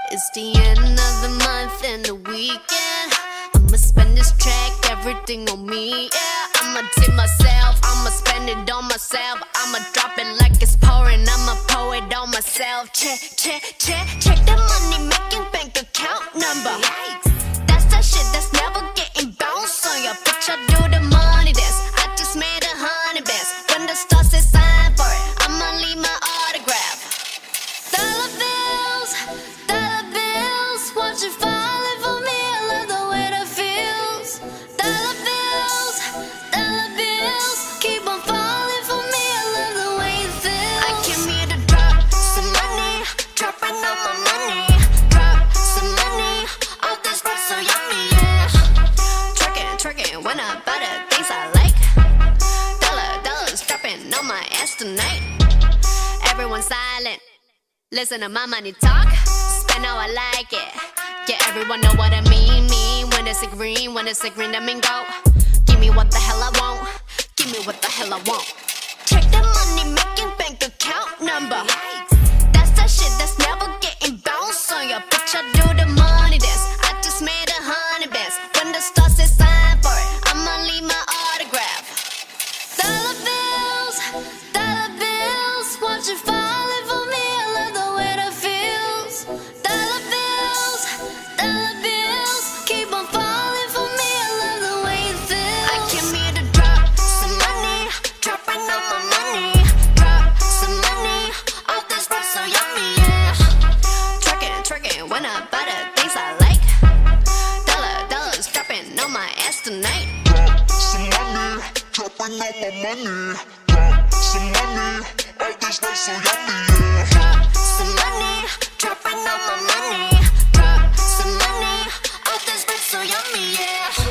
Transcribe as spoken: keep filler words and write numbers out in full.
It's the end of the month and the weekend. I'ma spend this track, everything on me, yeah. I'ma tip myself, I'ma spend it on myself. I'ma drop it like it's pouring, I'ma pour it on myself. Check, check, check, check the money making bank account number. That's that shit that's never getting bounced on ya. Bitch, I do the money dance, I just made a hundred bands. When the star says sign for it, I'ma leave my autograph. Dollar bills, dollar bills, watch it falling for me. I love the way that feels. Dollar bills, dollar bills, keep on falling for me. I love the way it feels. I came here to drop some money, dropping all my money. Drop some money, all this stuff so yummy, yeah. Twerking, twerking, when I buy the things I like. Dollar, dollars dropping on my ass tonight. Everyone silent. Listen to my money talk, spend how I like it. Yeah, everyone know what I mean, mean. When it's a green, when it's a green, I mean go. Give me what the hell I want, give me what the hell I want. Check the money making bank account number. That's that shit that's never getting bounced on ya. Bitch, I do the money dance, I just made a hundred bands. When the star says sign for it, I'ma leave my autograph. Dollar bills, dollar bills, watch it falling for me. I love the way that feels. Dollar bills, dollar bills, keep on falling for me. I love the way it feels. I came here to drop some money, dropping all my money. Drop some money, all this stuff so yummy, yeah. Twerking, twerking, when I buy the things I like. Dollar, dollars dropping on my ass tonight. Drop some money, dropping all my money. Drop some money, all this stuff so yummy, yeah. Drop some money, dropping all my money. Drop some money, all this stuff so yummy, yeah.